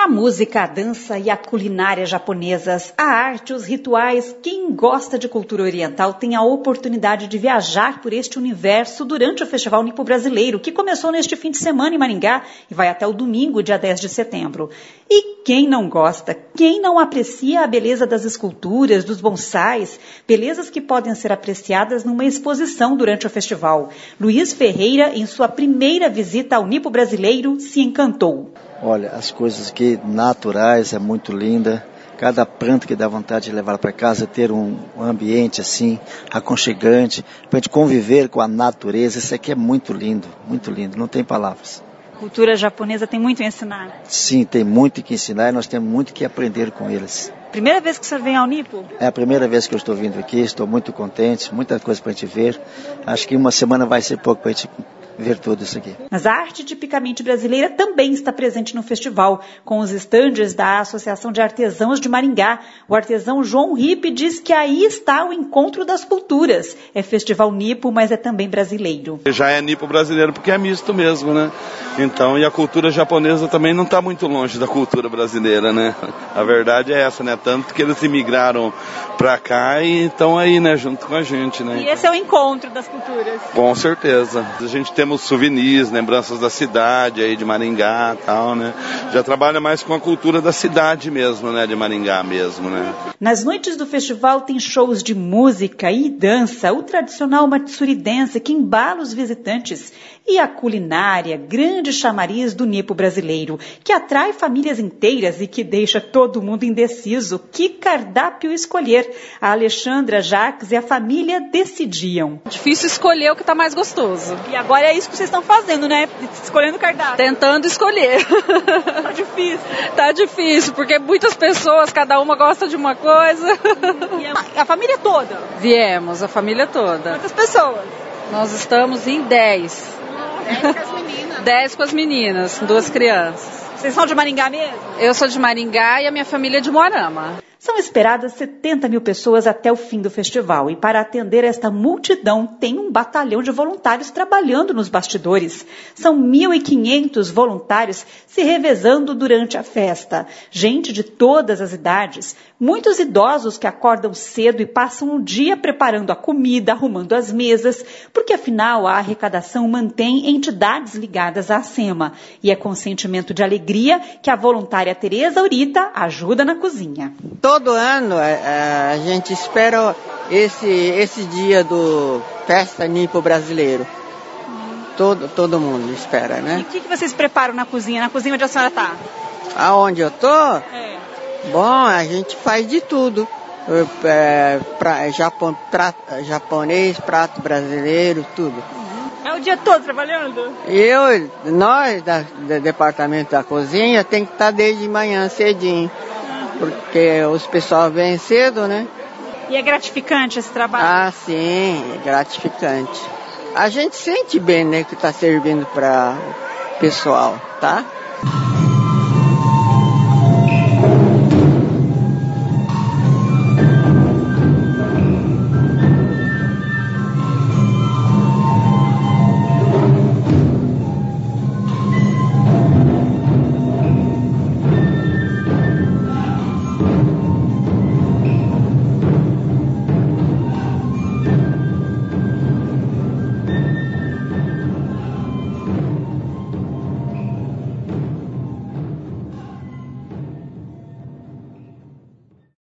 A música, a dança e a culinária japonesas, a arte, os rituais, quem gosta de cultura oriental tem a oportunidade de viajar por este universo durante o Festival Nipo Brasileiro, que começou neste fim de semana em Maringá e vai até o domingo, dia 10 de setembro. E quem não gosta, quem não aprecia a beleza das esculturas, dos bonsais, belezas que podem ser apreciadas numa exposição durante o festival? Luiz Ferreira, em sua primeira visita ao Nipo Brasileiro, se encantou. Olha, as coisas aqui naturais, é muito linda. Cada planta que dá vontade de levar para casa, ter um ambiente assim, aconchegante, para a gente conviver com a natureza. Isso aqui é muito lindo, não tem palavras. A cultura japonesa tem muito a ensinar? Sim, tem muito que ensinar e nós temos muito que aprender com eles. Primeira vez que o senhor vem ao Nipo? É a primeira vez que eu estou vindo aqui, estou muito contente, muita coisa para a gente ver. Acho que uma semana vai ser pouco para a gente ver tudo isso aqui. Mas a arte tipicamente brasileira também está presente no festival, com os estandes da Associação de Artesãos de Maringá. O artesão João Ripe diz que aí está o encontro das culturas. É festival nipo, mas é também brasileiro. Já é nipo brasileiro porque é misto mesmo, né? Então, e a cultura japonesa também não está muito longe da cultura brasileira, né? A verdade é essa, né? Tanto que eles imigraram para cá e estão aí, né? Junto com a gente, né? E esse é o encontro das culturas. Com certeza. A gente temos souvenirs, lembranças da cidade aí de Maringá e tal, né? Já trabalha mais com a cultura da cidade mesmo, né? De Maringá mesmo, né? Nas noites do festival tem shows de música e dança, o tradicional Matsuri Dance que embala os visitantes. E a culinária, grande chamariz do Nipo brasileiro, que atrai famílias inteiras e que deixa todo mundo indeciso. Que cardápio escolher? A Alexandra, Jacques e a família decidiam. Difícil escolher o que está mais gostoso. E agora é isso que vocês estão fazendo, né? Escolhendo o cardápio. Tentando escolher. Tá difícil. Tá difícil, porque muitas pessoas, cada uma gosta de uma coisa. E a família toda? Viemos, a família toda. Quantas pessoas? Nós estamos em 10. 10 com as meninas. 10 com as meninas, 2 crianças. Vocês são de Maringá mesmo? Eu sou de Maringá e a minha família é de Moarama. São esperadas 70 mil pessoas até o fim do festival e para atender esta multidão tem um batalhão de voluntários trabalhando nos bastidores. São 1.500 voluntários se revezando durante a festa. Gente de todas as idades, muitos idosos que acordam cedo e passam o dia preparando a comida, arrumando as mesas, porque afinal a arrecadação mantém entidades ligadas à SEMA. E é com sentimento de alegria que a voluntária Tereza Urita ajuda na cozinha. Todo ano a gente espera esse dia do Festa Nipo Brasileiro. Todo mundo espera, né? E o que vocês preparam na cozinha? Na cozinha onde a senhora está? Aonde eu tô? Bom, a gente faz de tudo. Japonês, prato brasileiro, tudo. É o dia todo trabalhando? Nós do departamento da cozinha tem que estar desde manhã cedinho. Porque os pessoal vêm cedo, né? E é gratificante esse trabalho? Ah, sim, é gratificante. A gente sente bem, né, que está servindo para o pessoal, tá?